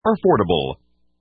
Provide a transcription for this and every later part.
affordable.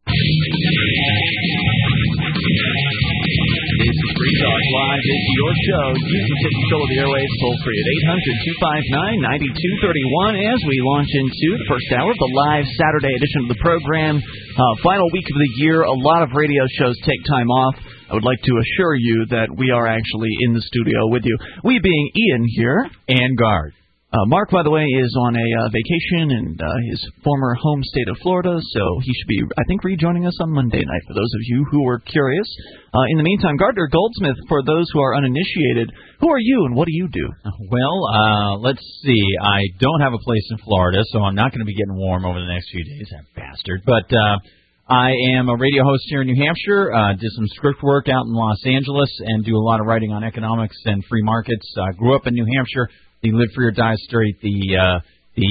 This is Free Talk Live. It's your show. You can take control of the airwaves toll free at 800-259-9231 as we launch into the first hour of the live Saturday edition of the program. Final week of the year. A lot of radio shows take time off. I would like to assure you that we are actually in the studio with you. We being Ian here. And Guard. Mark, by the way, is on a vacation in his former home state of Florida, so he should be, I think, rejoining us on Monday night, for those of you who were curious. In the meantime, Gardner Goldsmith, for those who are uninitiated, who are you and what do you do? Well, let's see. I don't have a place in Florida, so I'm not going to be getting warm over the next few days, that bastard. But I am a radio host here in New Hampshire, did some script work out in Los Angeles, and do a lot of writing on economics and free markets. Grew up in New Hampshire. The Live Free or Die State, the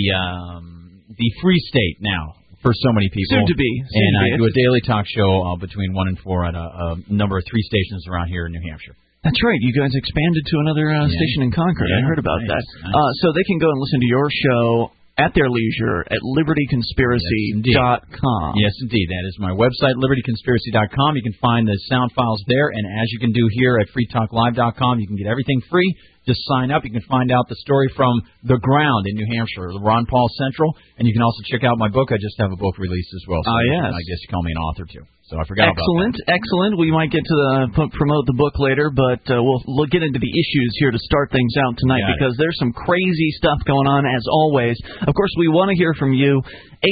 free state now for so many people. Soon to be. And I do a daily talk show between 1 and 4 at a number of 3 stations around here in New Hampshire. That's right. You guys expanded to another station in Concord. I heard about that. Nice. So they can go and listen to your show at their leisure at libertyconspiracy.com. Yes, indeed. That is my website, libertyconspiracy.com. You can find the sound files there, and as you can do here at freetalklive.com, you can get everything free. Just sign up. You can find out the story from the ground in New Hampshire, the Ron Paul Central, and you can also check out my book. I just have a book released as well. So yes. I guess you call me an author, too. So I forgot about that. Excellent. We might get to promote the book later, but we'll get into the issues here to start things out tonight because there's some crazy stuff going on, as always. Of course, we want to hear from you.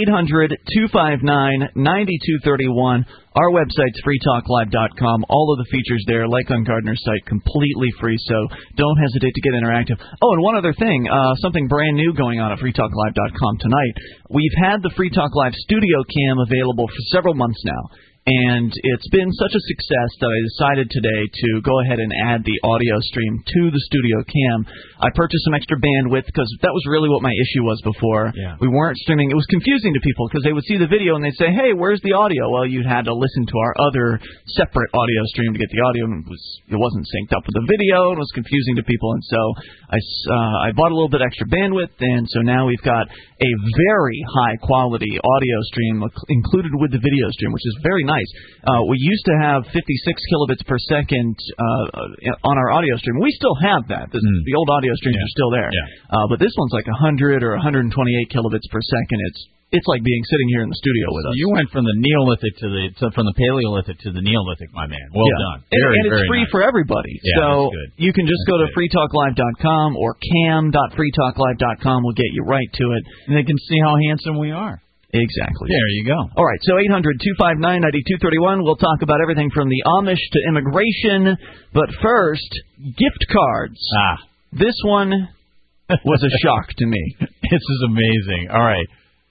800-259-9231. Our website's freetalklive.com. All of the features there, like on Gardner's site, completely free, so don't hesitate to get interactive. Oh, and one other thing, something brand new going on at freetalklive.com tonight. We've had the Free Talk Live studio cam available for several months now. And it's been such a success that I decided today to go ahead and add the audio stream to the studio cam. I purchased some extra bandwidth because that was really what my issue was before. Yeah. We weren't streaming. It was confusing to people because they would see the video and they'd say, hey, where's the audio? Well, you had to listen to our other separate audio stream to get the audio. And it wasn't synced up with the video. It was confusing to people. And so I bought a little bit extra bandwidth, and so now we've got a very high-quality audio stream included with the video stream, which is very nice. We used to have 56 kilobits per second on our audio stream. We still have that. The old audio streams are still there. Yeah. But this one's like 100 or 128 kilobits per second. It's like being sitting here in the studio with us. You went from the Neolithic from the Paleolithic to the Neolithic, my man. Well done. And it's free for everybody. Yeah, so you can just go to freetalklive.com or cam.freetalklive.com. We'll get you right to it. And they can see how handsome we are. Exactly. There you go. All right, so 800-259-9231. We'll talk about everything from the Amish to immigration. But first, gift cards. This one was a shock to me. This is amazing. All right.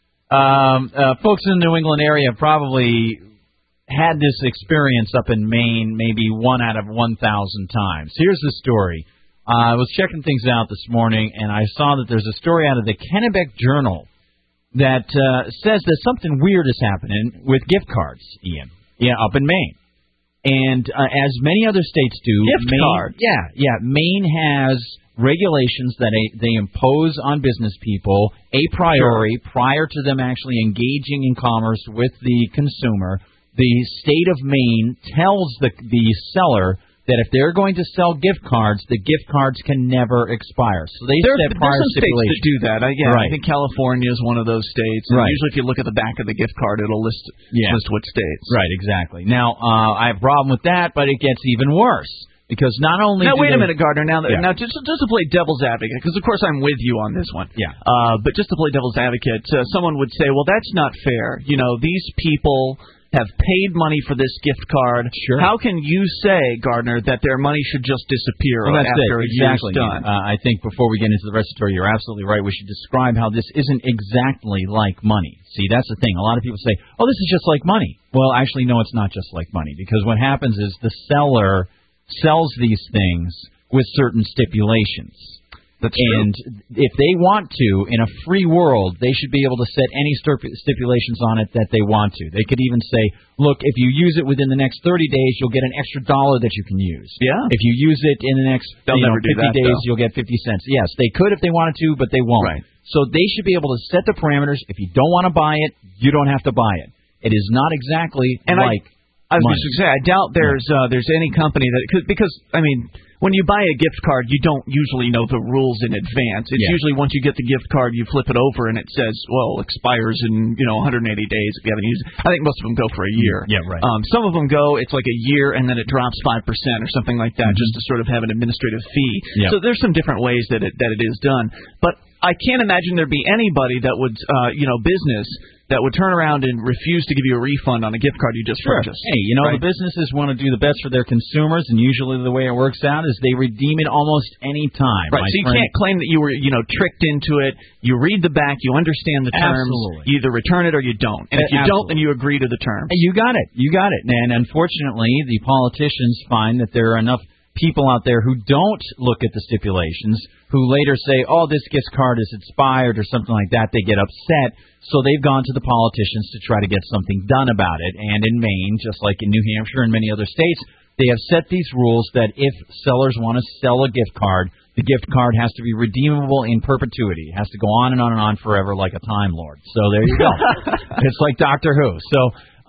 Folks in the New England area have probably had this experience up in Maine maybe 1 out of 1,000 times. Here's the story. I was checking things out this morning, and I saw that there's a story out of the Kennebec Journal that says that something weird is happening with gift cards, Ian. Yeah, up in Maine. And as many other states do, cards. Maine has regulations that they impose on business people a priori prior to them actually engaging in commerce with the consumer. The state of Maine tells the seller that if they're going to sell gift cards, the gift cards can never expire. So there's some states that do that. Right. I think California is one of those states. And usually if you look at the back of the gift card, it'll list what states. Right, exactly. Now, I have a problem with that, but it gets even worse. Because not only wait a minute, Gardner. Now just to play devil's advocate, because of course I'm with you on this one. Yeah. But just to play devil's advocate, someone would say, well, that's not fair. You know, these people have paid money for this gift card. Sure. How can you say, Gardner, that their money should just disappear after a year's done? I think before we get into the rest of the story, you're absolutely right. We should describe how this isn't exactly like money. See, that's the thing. A lot of people say, oh, this is just like money. Well, actually, no, it's not just like money. Because what happens is the seller sells these things with certain stipulations. That's true. And if they want to, in a free world, they should be able to set any stipulations on it that they want to. They could even say, look, if you use it within the next 30 days, you'll get an extra $1 that you can use. Yeah. If you use it in the next 50 days, you'll get 50 cents. Yes, they could if they wanted to, but they won't. Right. So they should be able to set the parameters. If you don't want to buy it, you don't have to buy it. It is not exactly and like I was money. just going to say, I doubt there's any company that because I mean, when you buy a gift card, you don't usually know the rules in advance. It's usually once you get the gift card, you flip it over and it says, well, expires in 180 days if you haven't used it. I think most of them go for a year. Yeah, right. Some of them go, it's like a year and then it drops 5% or something like that, just to sort of have an administrative fee. Yeah. So there's some different ways that it is done. But I can't imagine there'd be anybody that would, business that would turn around and refuse to give you a refund on a gift card you just purchased. Hey, the businesses want to do the best for their consumers, and usually the way it works out is they redeem it almost any time. Right, so you can't claim that you were, tricked into it. You read the back, you understand the terms. Absolutely. You either return it or you don't. And if you don't, then you agree to the terms. You got it. And unfortunately, the politicians find that there are enough people out there who don't look at the stipulations, who later say, oh, this gift card is expired or something like that. They get upset, so they've gone to the politicians to try to get something done about it. And in Maine, just like in New Hampshire and many other states, they have set these rules that if sellers want to sell a gift card, the gift card has to be redeemable in perpetuity. It has to go on and on and on forever like a Time Lord. So there you go. It's like Doctor Who. So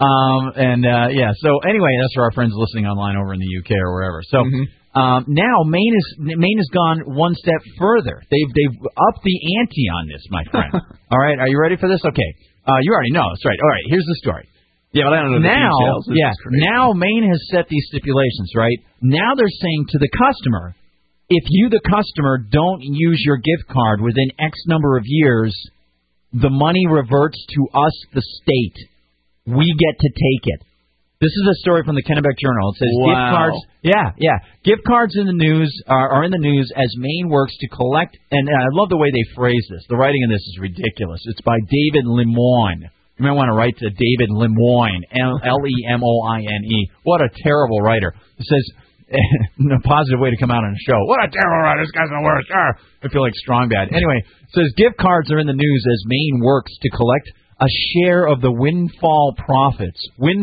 anyway, that's for our friends listening online over in the UK or wherever. So now Maine has gone one step further. They've upped the ante on this, my friend. All right, are you ready for this? Okay, you already know. That's right. All right, here's the story. Yeah, but I don't know the details. Now Maine has set these stipulations, right? Now they're saying to the customer, if you, the customer, don't use your gift card within X number of years, the money reverts to us, the state. We get to take it. This is a story from the Kennebec Journal. It says gift cards. Gift cards in the news are in the news as Maine works to collect. And I love the way they phrase this. The writing in this is ridiculous. It's by David Lemoine. You might want to write to David Lemoine, Lemoine. What a terrible writer. It says, a positive way to come out on a show. What a terrible writer. This guy's the worst. I feel like strong bad. Anyway, it says gift cards are in the news as Maine works to collect a share of the windfall profits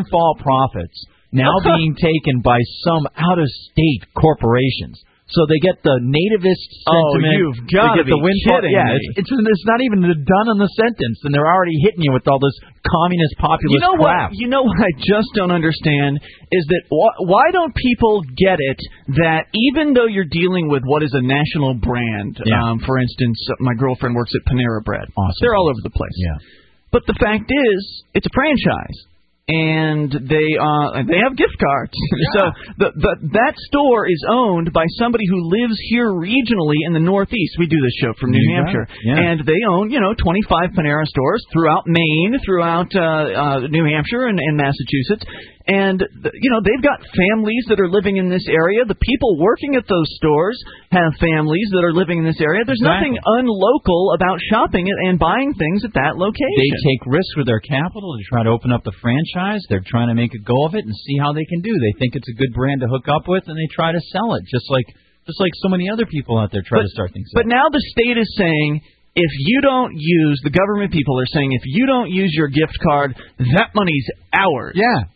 now being taken by some out-of-state corporations. So they get the nativist sentiment. Oh, you've got to be kidding me. It's not even done on the sentence, and they're already hitting you with all this communist populist crap. You know what I just don't understand is that why don't people get it that even though you're dealing with what is a national brand, for instance, my girlfriend works at Panera Bread. Awesome. They're all over the place. Yeah. But the fact is, it's a franchise, and they have gift cards. Yeah. So that store is owned by somebody who lives here regionally in the Northeast. We do this show from New Hampshire, and they own 25 Panera stores throughout Maine, throughout New Hampshire and Massachusetts. And, they've got families that are living in this area. The people working at those stores have families that are living in this area. There's nothing unlocal about shopping and buying things at that location. They take risks with their capital to try to open up the franchise. They're trying to make a go of it and see how they can do. They think it's a good brand to hook up with, and they try to sell it, just like so many other people out there try to start things. But now the state is saying, if you don't use, the government people are saying, if you don't use your gift card, that money's ours. Yeah.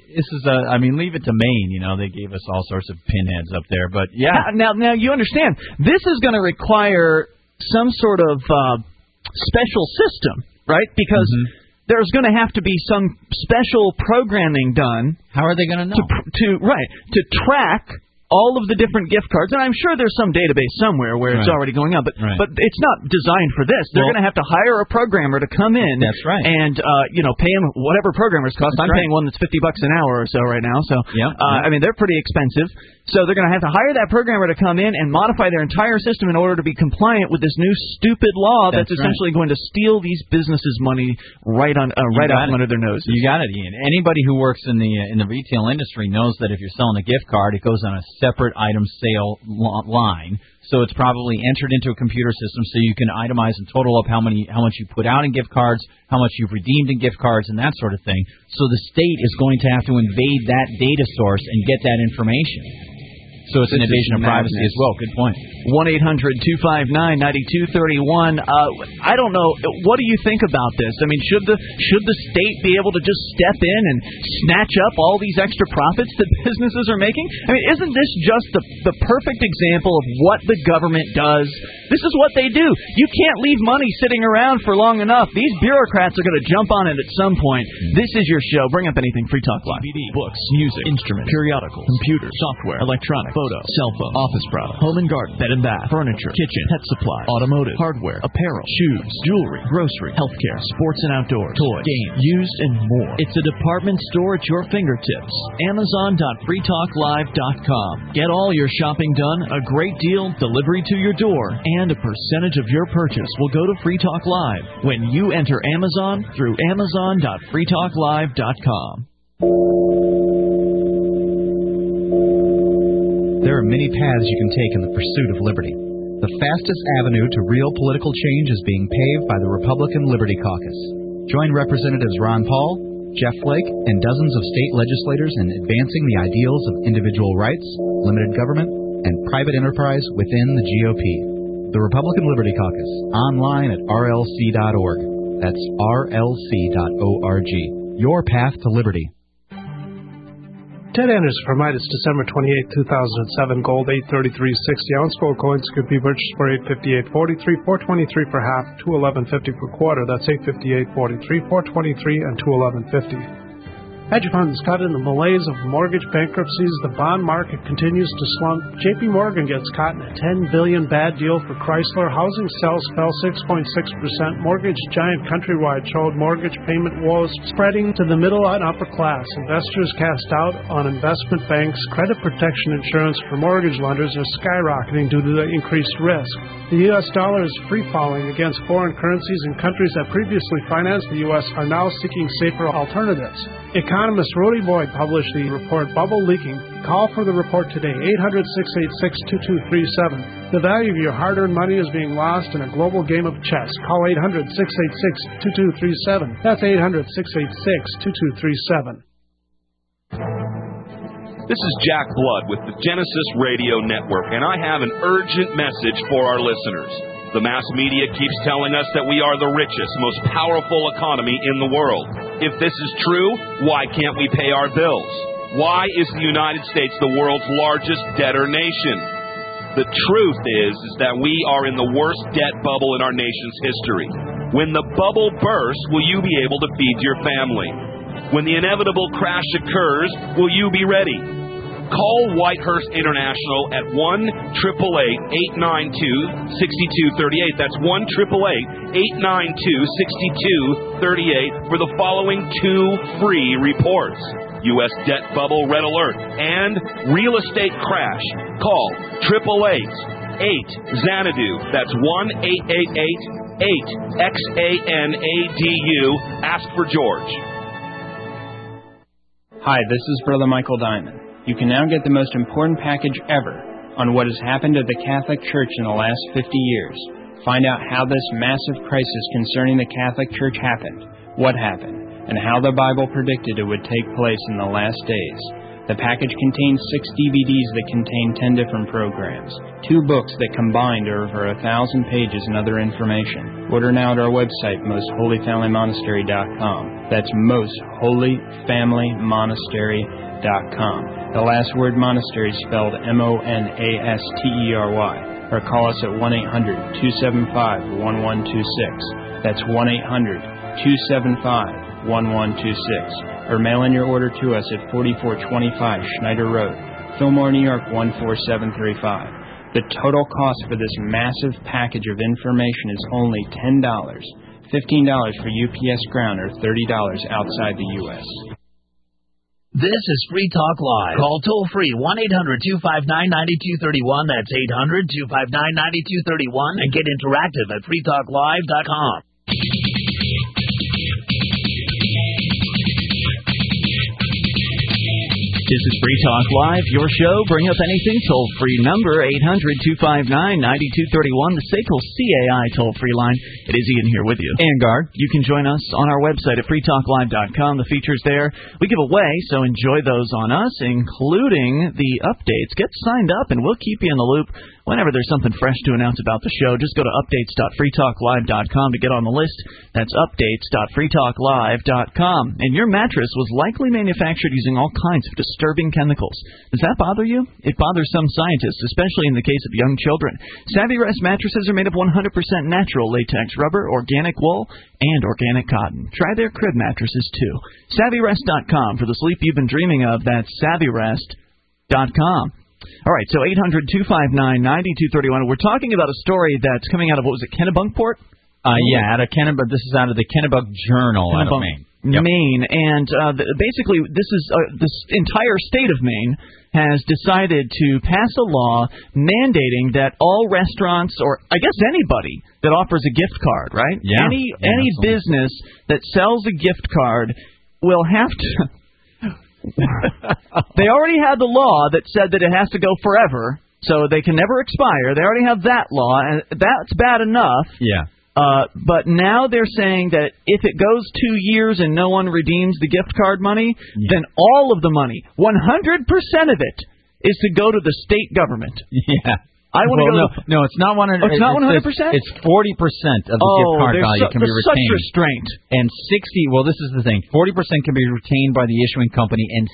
Leave it to Maine. They gave us all sorts of pinheads up there. But, yeah. Now you understand, this is going to require some sort of special system, right? Because there's going to have to be some special programming done. How are they going to know? To track all of the different gift cards, and I'm sure there's some database somewhere where it's already going on, but it's not designed for this. They're going to have to hire a programmer to come in and pay him whatever programmers cost. I'm paying one that's $50 an hour or so right now, so they're pretty expensive. So they're going to have to hire that programmer to come in and modify their entire system in order to be compliant with this new stupid law that's essentially going to steal these businesses' money right out from under their noses. You got it, Ian. Anybody who works in the retail industry knows that if you're selling a gift card, it goes on a separate item sale line. So it's probably entered into a computer system so you can itemize and total up how much you put out in gift cards, how much you've redeemed in gift cards, and that sort of thing. So the state is going to have to invade that data source and get that information. So it's an invasion of privacy as well. Good point. 1-800-259-9231. I don't know. What do you think about this? I mean, should the state be able to just step in and snatch up all these extra profits that businesses are making? I mean, isn't this just the perfect example of what the government does? This is what they do. You can't leave money sitting around for long enough. These bureaucrats are going to jump on it at some point. This is your show. Bring up anything. Free Talk Live. DVD, books, music, instruments, periodicals, computers, software, electronic, photo, cell phone, office products, home and garden, bed and bath, furniture, kitchen, pet supply, automotive, hardware, apparel, shoes, jewelry, grocery, healthcare, sports and outdoors, toys, games, used, and more. It's a department store at your fingertips. Amazon.freetalklive.com. Get all your shopping done, a great deal, delivery to your door, and a percentage of your purchase will go to Free Talk Live when you enter Amazon through Amazon.freetalklive.com. There are many paths you can take in the pursuit of liberty. The fastest avenue to real political change is being paved by the Republican Liberty Caucus. Join Representatives Ron Paul, Jeff Flake, and dozens of state legislators in advancing the ideals of individual rights, limited government, and private enterprise within the GOP. The Republican Liberty Caucus, online at rlc.org. That's rlc.org. Your path to liberty. Ted Anderson for Midas, December 28, 2007. Gold 833.60 ounce. Gold coins could be purchased for $858.43, $423 per half, $211.50 per quarter. That's $858.43, $423, and $211.50. Hedge funds caught in the malaise of mortgage bankruptcies. The bond market continues to slump. J.P. Morgan gets caught in a $10 billion bad deal for Chrysler. Housing sales fell 6.6%. Mortgage giant Countrywide showed mortgage payment woes spreading to the middle and upper class. Investors cast doubt on investment banks. Credit protection insurance for mortgage lenders are skyrocketing due to the increased risk. The U.S. dollar is free-falling against foreign currencies, and countries that previously financed the U.S. are now seeking safer alternatives. Economist Rudy Boyd published the report Bubble Leaking. Call for the report today, 800-686-2237. The value of your hard-earned money is being lost in a global game of chess. Call 800-686-2237. That's 800-686-2237. This is Jack Blood with the Genesis Radio Network, and I have an urgent message for our listeners. The mass media keeps telling us that we are the richest, most powerful economy in the world. If this is true, why can't we pay our bills? Why is the United States the world's largest debtor nation? The truth is that we are in the worst debt bubble in our nation's history. When the bubble bursts, will you be able to feed your family? When the inevitable crash occurs, will you be ready? Call Whitehurst International at 1-888-892-6238. That's 1-888-892-6238 for the following 2 free reports. U.S. debt bubble red alert and real estate crash. Call 888-8-XANADU. That's 1-888-8-XANADU. Ask for George. Hi, this is Brother Michael Diamond. You can now get the most important package ever on what has happened at the Catholic Church in the last 50 years. Find out how this massive crisis concerning the Catholic Church happened, what happened, and how the Bible predicted it would take place in the last days. The package contains 6 DVDs that contain 10 different programs, 2 books that combined are over 1,000 pages and other information. Order now at our website, mostholyfamilymonastery.com. That's mostholyfamilymonastery.com. The last word monastery is spelled M-O-N-A-S-T-E-R-Y. Or call us at 1-800-275-1126. That's 1-800-275-1126. Or mail in your order to us at 4425 Schneider Road, Fillmore, New York 14735. The total cost for this massive package of information is only $10, $15 for UPS Ground, or $30 outside the U.S. This is Free Talk Live. Call toll-free 1-800-259-9231. That's 800-259-9231. And get interactive at freetalklive.com. This is Free Talk Live, your show. Bring up anything. Toll-free number, 800-259-9231, the SACL CAI toll-free line. It is Ian here with you. And Guard. You can join us on our website at freetalklive.com. The features there we give away, so enjoy those on us, including the updates. Get signed up, and we'll keep you in the loop whenever there's something fresh to announce about the show. Just go to updates.freetalklive.com to get on the list. That's updates.freetalklive.com. And your mattress was likely manufactured using all kinds of disturbing chemicals. Does that bother you? It bothers some scientists, especially in the case of young children. Savvy Rest mattresses are made of 100% natural latex rubber, organic wool, and organic cotton. Try their crib mattresses, too. SavvyRest.com for the sleep you've been dreaming of. That's SavvyRest.com. All right, so 800-259-9231. We're talking about a story that's coming out of, what was it, Kennebunkport? Out of Kennebunkport. This is out of the Kennebunkport Journal out of Maine. Yep. Maine, and basically this entire state of Maine has decided to pass a law mandating that all restaurants, or I guess anybody that offers a gift card, right? Yeah. Any business that sells a gift card will have to... They already had the law that said that it has to go forever, so they can never expire. They already have that law, and that's bad enough. Yeah. But now they're saying that if it goes 2 years and no one redeems the gift card money, then all of the money, 100% of it, is to go to the state government. Yeah. I want to go. No, it's not 100%. Oh, it's not 100%. It's 40% of the gift card value can be retained. Such restraint. And 60. Well, this is the thing. 40% can be retained by the issuing company, and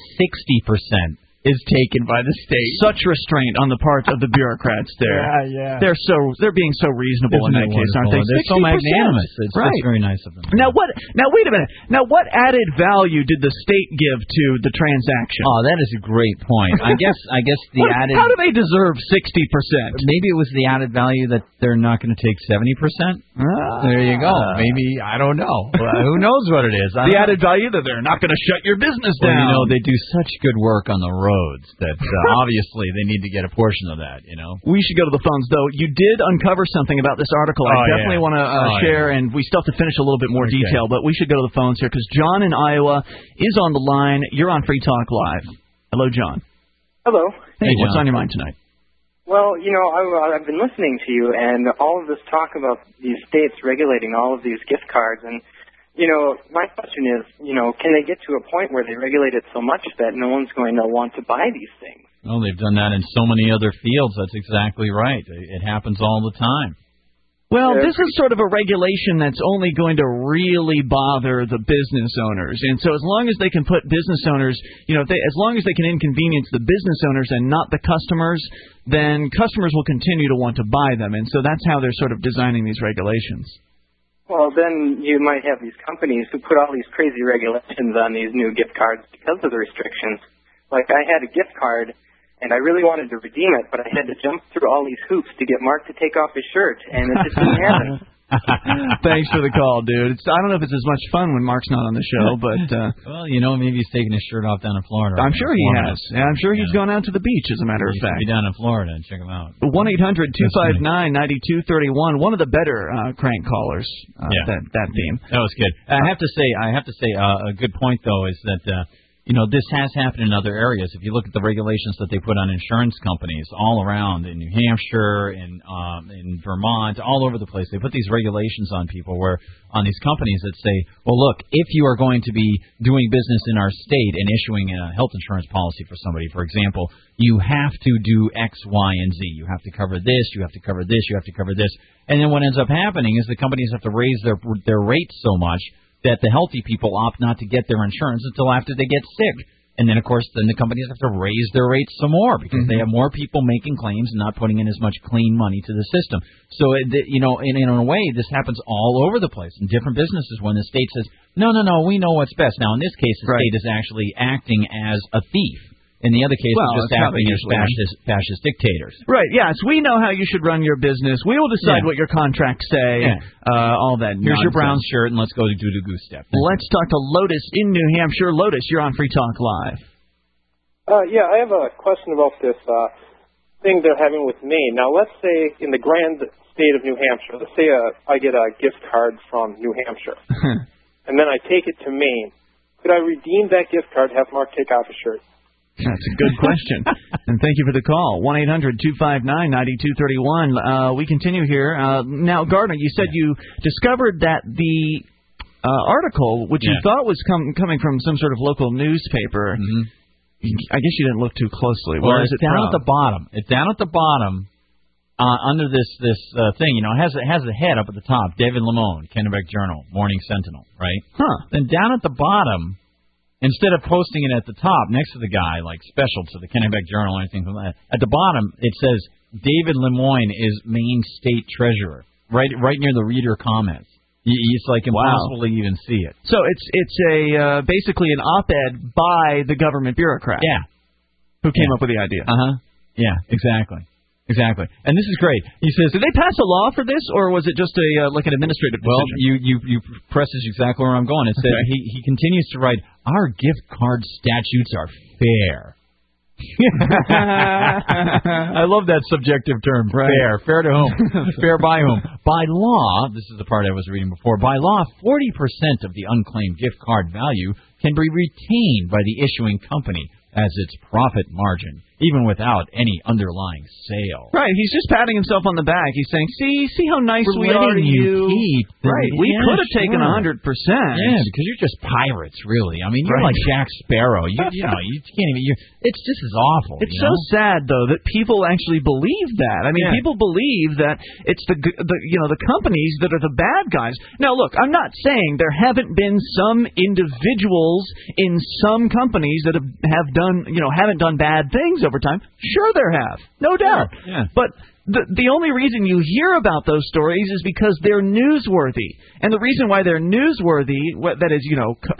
60% is taken by the state. Such restraint on the part of the bureaucrats there. Yeah. They're being so reasonable in that case, aren't they? They're so magnanimous. It's very nice of them. Now wait a minute. Now what added value did the state give to the transaction? Oh, that is a great point. I guess the added. How do they deserve 60%? Maybe it was the added value that they're not going to take 70%. There you go. Maybe, I don't know. Who knows what it is? The added value that they're not going to shut your business down. Well, they do such good work on the roads that obviously they need to get a portion of that, We should go to the phones, though. You did uncover something about this article I definitely want to share, and we still have to finish a little bit more detail, but we should go to the phones here, because John in Iowa is on the line. You're on Free Talk Live. Hello, John. Hello. Hey, what's on your mind tonight? Well, I've been listening to you, and all of this talk about these states regulating all of these gift cards, and my question is, can they get to a point where they regulate it so much that no one's going to want to buy these things? Well, they've done that in so many other fields. That's exactly right. It happens all the time. Well, this is sort of a regulation that's only going to really bother the business owners. And so as long as they can put business owners, as long as they can inconvenience the business owners and not the customers, then customers will continue to want to buy them. And so that's how they're sort of designing these regulations. Well, then you might have these companies who put all these crazy regulations on these new gift cards because of the restrictions. Like, I had a gift card, and I really wanted to redeem it, but I had to jump through all these hoops to get Mark to take off his shirt, and it just didn't happen. Thanks for the call, dude. I don't know if it's as much fun when Mark's not on the show, but... well, maybe he's taking his shirt off down in Florida. I'm sure he has. Yeah, I'm sure he's gone out to the beach, as a matter of fact. Be down in Florida and check him out. 1-800-259-9231. One of the better crank callers, that theme. That was good. I have to say, a good point, though, is that... this has happened in other areas. If you look at the regulations that they put on insurance companies all around in New Hampshire, in Vermont, all over the place, they put these regulations on people on these companies that say, well, look, if you are going to be doing business in our state and issuing a health insurance policy for somebody, for example, you have to do X, Y, and Z. You have to cover this, you have to cover this, you have to cover this. And then what ends up happening is the companies have to raise their rates so much that the healthy people opt not to get their insurance until after they get sick. And then, of course, the companies have to raise their rates some more because they have more people making claims and not putting in as much clean money to the system. So, in a way, this happens all over the place in different businesses when the state says, no, we know what's best. Now, in this case, the state is actually acting as a thief. In the other case, it's just acting as fascist dictators. Right, yes. We know how you should run your business. We will decide what your contracts say, all that Here's your brown shirt, and let's go to do the goose step. Let's talk to Lotus in New Hampshire. Lotus, you're on Free Talk Live. I have a question about this thing they're having with Maine. Now, let's say in the grand state of New Hampshire, let's say I get a gift card from New Hampshire, and then I take it to Maine. Could I redeem that gift card, have Mark take off his shirt? That's a good question. And thank you for the call. 1-800-259-9231. We continue here. Now, Gardner, you said you discovered that the article, which you thought was coming from some sort of local newspaper, I guess you didn't look too closely. Where is it down from? at the bottom. It's down at the bottom under this thing. You know, it has the head up at the top. David Lamone, Kennebec Journal, Morning Sentinel, right? Huh. Then down at the bottom, instead of posting it at the top next to the guy, like special to the Kennebec Journal or anything like that, at the bottom it says David Lemoyne is Maine State Treasurer, right near the reader comments. It's like impossible to even see it. So it's a basically an op-ed by the government bureaucrat. Yeah. Who came up with the idea. Yeah, exactly. And this is great. He says, did they pass a law for this, or was it just like an administrative decision? Well, you presses exactly where I'm going. It says he continues to write, our gift card statutes are fair. I love that subjective term, fair to whom? Fair by whom? By law, this is the part I was reading before, by law, 40% of the unclaimed gift card value can be retained by the issuing company as its profit margin, even without any underlying sale. Right, he's just patting himself on the back. He's saying, see how nice we are to you. Right, we could have taken 100%. Yeah, because you're just pirates, really. I mean, you're like Jack Sparrow. You know, you can't even. This is awful. It's so sad, though, that people actually believe that. I mean, people believe that it's the companies that are the bad guys. Now, look, I'm not saying there haven't been some individuals in some companies that haven't done bad things over time. Sure, there have, no doubt. Yeah. But the only reason you hear about those stories is because they're newsworthy, and the reason why they're newsworthy, that is,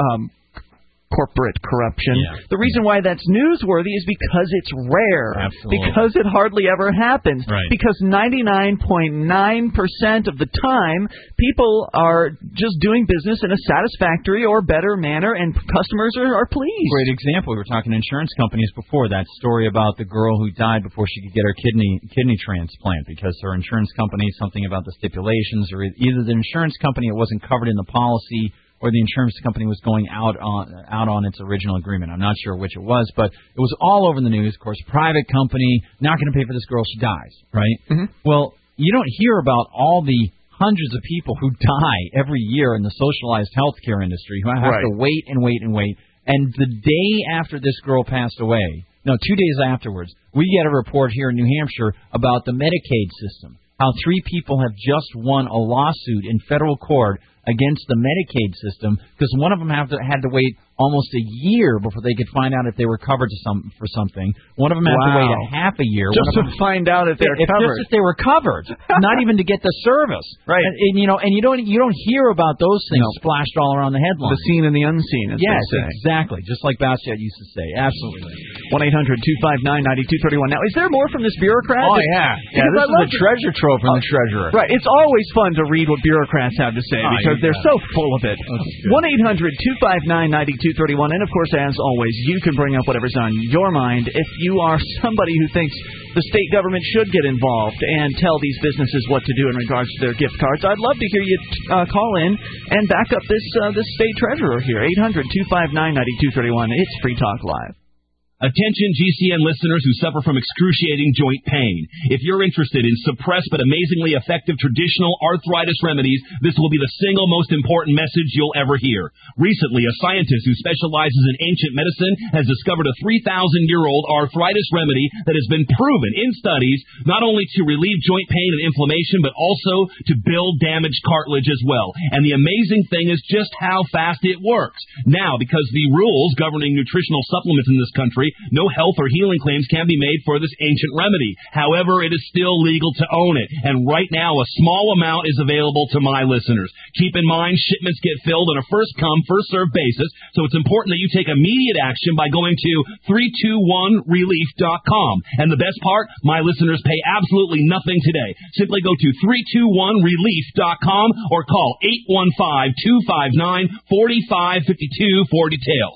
corporate corruption. Yeah. The reason why that's newsworthy is because it's rare. Absolutely. Because it hardly ever happens. Right. Because 99.9% of the time, people are just doing business in a satisfactory or better manner, and customers are pleased. Great example. We were talking insurance companies before. That story about the girl who died before she could get her kidney transplant because her insurance company, something about the stipulations, or either the insurance company, it wasn't covered in the policy, or the insurance company was going out on its original agreement. I'm not sure which it was, but it was all over the news. Of course, private company, not going to pay for this girl, she dies, right? Mm-hmm. Well, you don't hear about all the hundreds of people who die every year in the socialized healthcare industry who have to wait and wait and wait. And the day after this girl passed away, 2 days afterwards, we get a report here in New Hampshire about the Medicaid system, how 3 people have just won a lawsuit in federal court against the Medicaid system because one of them had to wait almost a year before they could find out if they were covered for something. One of them had to wait a half a year just to find out if they're covered. Just if they were covered, not even to get the service. Right. And you don't hear about those things splashed all around the headlines. The seen and the unseen, as they say. Exactly. Just like Bastiat used to say. Absolutely. 1-800-259-9231. Now, is there more from this bureaucrat? Oh, yeah. This is the treasure trove from the treasurer. Right. It's always fun to read what bureaucrats have to say because they're so full of it. 1-800-259-9231. And, of course, as always, you can bring up whatever's on your mind. If you are somebody who thinks the state government should get involved and tell these businesses what to do in regards to their gift cards, I'd love to hear you call in and back up this state treasurer here. 800-259-9231. It's Free Talk Live. Attention GCN listeners who suffer from excruciating joint pain. If you're interested in suppressed but amazingly effective traditional arthritis remedies, this will be the single most important message you'll ever hear. Recently, a scientist who specializes in ancient medicine has discovered a 3,000-year-old arthritis remedy that has been proven in studies not only to relieve joint pain and inflammation, but also to build damaged cartilage as well. And the amazing thing is just how fast it works. Now, because the rules governing nutritional supplements in this country, no health or healing claims can be made for this ancient remedy. However, it is still legal to own it. And right now, a small amount is available to my listeners. Keep in mind, shipments get filled on a first-come, first-served basis, so it's important that you take immediate action by going to 321relief.com. And the best part, my listeners pay absolutely nothing today. Simply go to 321relief.com or call 815-259-4552 for details.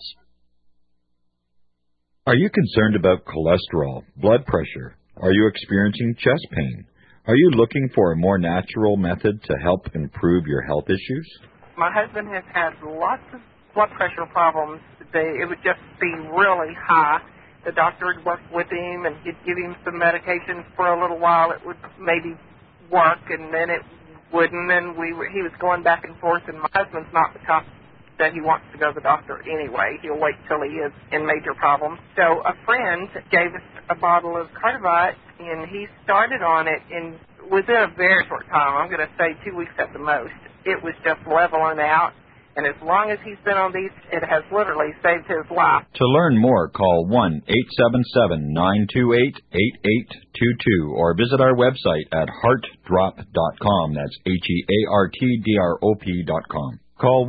Are you concerned about cholesterol, blood pressure? Are you experiencing chest pain? Are you looking for a more natural method to help improve your health issues? My husband has had lots of blood pressure problems. It would just be really high, the doctor would work with him and he'd give him some medication for a little while. It would maybe work, and then it wouldn't, and he was going back and forth, and my husband's not the type that he wants to go to the doctor anyway. He'll wait till he is in major problems. So a friend gave us a bottle of Cardivite, and he started on it, and within a very short time, I'm going to say 2 weeks at the most, it was just leveling out. And as long as he's been on these, it has literally saved his life. To learn more, call 1-877-928-8822 or visit our website at heartdrop.com. That's HEARTDROP.com. Call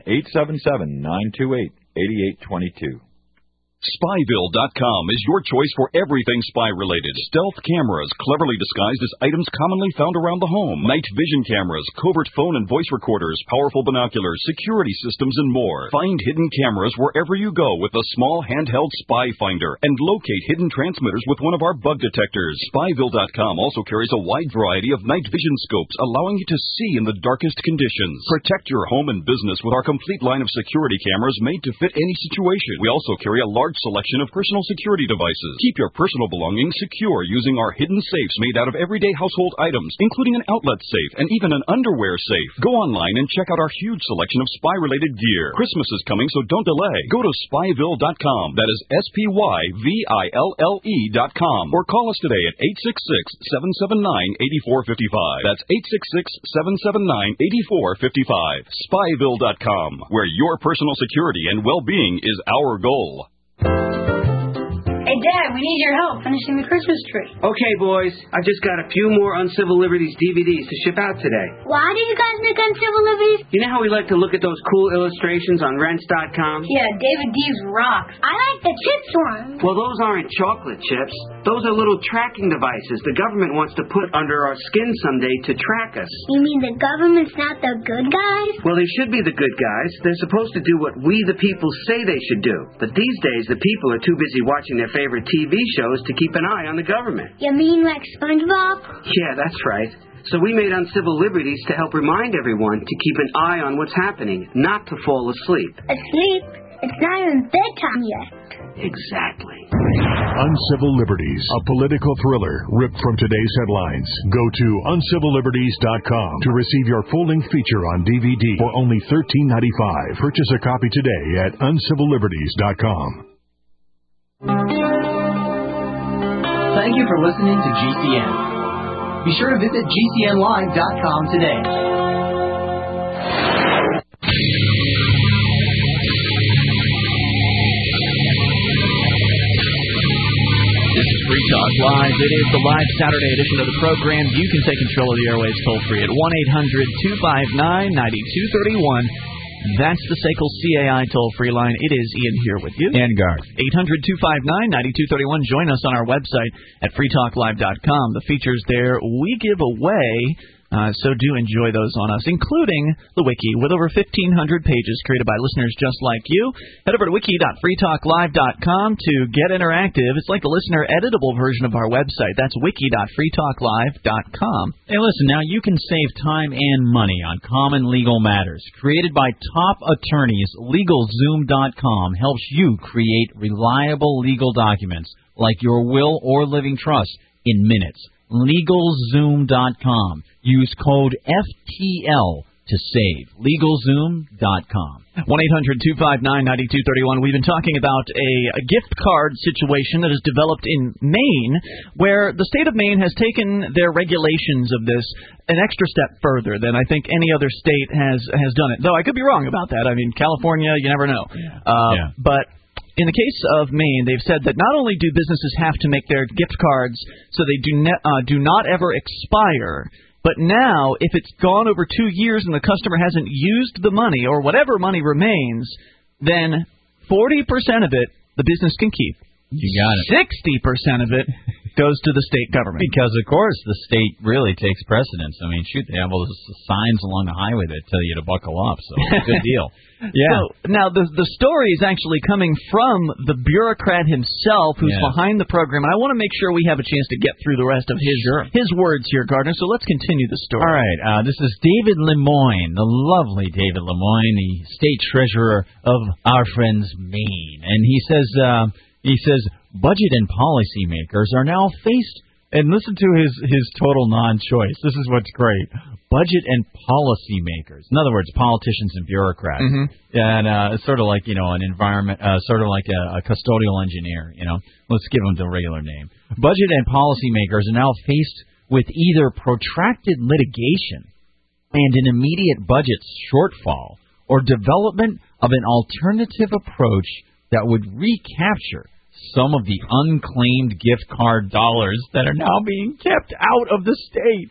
1-877-928-8822. Spyville.com is your choice for everything spy-related. Stealth cameras, cleverly disguised as items commonly found around the home. Night vision cameras, covert phone and voice recorders, powerful binoculars, security systems, and more. Find hidden cameras wherever you go with a small handheld spy finder and locate hidden transmitters with one of our bug detectors. Spyville.com also carries a wide variety of night vision scopes, allowing you to see in the darkest conditions. Protect your home and business with our complete line of security cameras made to fit any situation. We also carry a large selection of personal security devices. Keep your personal belongings secure using our hidden safes made out of everyday household items, including an outlet safe and even an underwear safe. Go online and check out our huge selection of spy-related gear. Christmas is coming, so don't delay. Go to Spyville.com. That is SPYVILLE.com. Or call us today at 866-779-8455. That's 866-779-8455. Spyville.com, where your personal security and well-being is our goal. Hey, Dad, we need your help finishing the Christmas tree. Okay, boys. I've just got a few more Uncivil Liberties DVDs to ship out today. Why do you guys make Uncivil Liberties? You know how we like to look at those cool illustrations on Rents.com? Yeah, David Deeves rocks. I like the chips one. Well, those aren't chocolate chips. Those are little tracking devices the government wants to put under our skin someday to track us. You mean the government's not the good guys? Well, they should be the good guys. They're supposed to do what we, the people, say they should do. But these days, the people are too busy watching their favorite TV shows to keep an eye on the government. You mean like SpongeBob? Yeah, that's right. So we made Uncivil Liberties to help remind everyone to keep an eye on what's happening, not to fall asleep. Asleep? It's not even bedtime yet. Exactly. Uncivil Liberties, a political thriller ripped from today's headlines. Go to uncivilliberties.com to receive your full-length feature on DVD for only $13.95. Purchase a copy today at uncivilliberties.com. Thank you for listening to GCN. Be sure to visit GCNlive.com today. This is Free Talk Live. It is the live Saturday edition of the program. You can take control of the airwaves toll-free at 1-800-259-9231. That's the SACL CAI toll-free line. It is Ian here with you. And Garth. 800-259-9231. Join us on our website at freetalklive.com. The features there we give away, so do enjoy those on us, including the wiki with over 1,500 pages created by listeners just like you. Head over to wiki.freetalklive.com to get interactive. It's like the listener editable version of our website. That's wiki.freetalklive.com. Hey, listen, now you can save time and money on common legal matters. Created by top attorneys, LegalZoom.com helps you create reliable legal documents like your will or living trust in minutes. LegalZoom.com. Use code FTL to save. LegalZoom.com. 1-800-259-9231. We've been talking about a gift card situation that has developed in Maine, where the state of Maine has taken their regulations of this an extra step further than I think any other state has done it. Though I could be wrong about that. I mean, California, you never know. But in the case of Maine, they've said that not only do businesses have to make their gift cards so they do not ever expire, but now if it's gone over 2 years and the customer hasn't used the money or whatever money remains, then 40% of it the business can keep. You got it. 60% of it goes to the state government. Because, of course, the state really takes precedence. I mean, shoot, they have all those signs along the highway that tell you to buckle up, so it's a good deal. Yeah. So, now, the story is actually coming from the bureaucrat himself who's behind the program, and I want to make sure we have a chance to get through the rest of his words here, Gardner, so let's continue the story. All right. This is David Lemoyne, the lovely David Lemoyne, the state treasurer of our friends Maine. And he says, budget and policymakers are now faced, and listen to his total non-choice. This is what's great. Budget and policymakers. In other words, politicians and bureaucrats. And it's sort of like, an environment, sort of like a custodial engineer, Let's give them the regular name. Budget and policymakers are now faced with either protracted litigation and an immediate budget shortfall or development of an alternative approach that would recapture some of the unclaimed gift card dollars that are now being kept out of the state.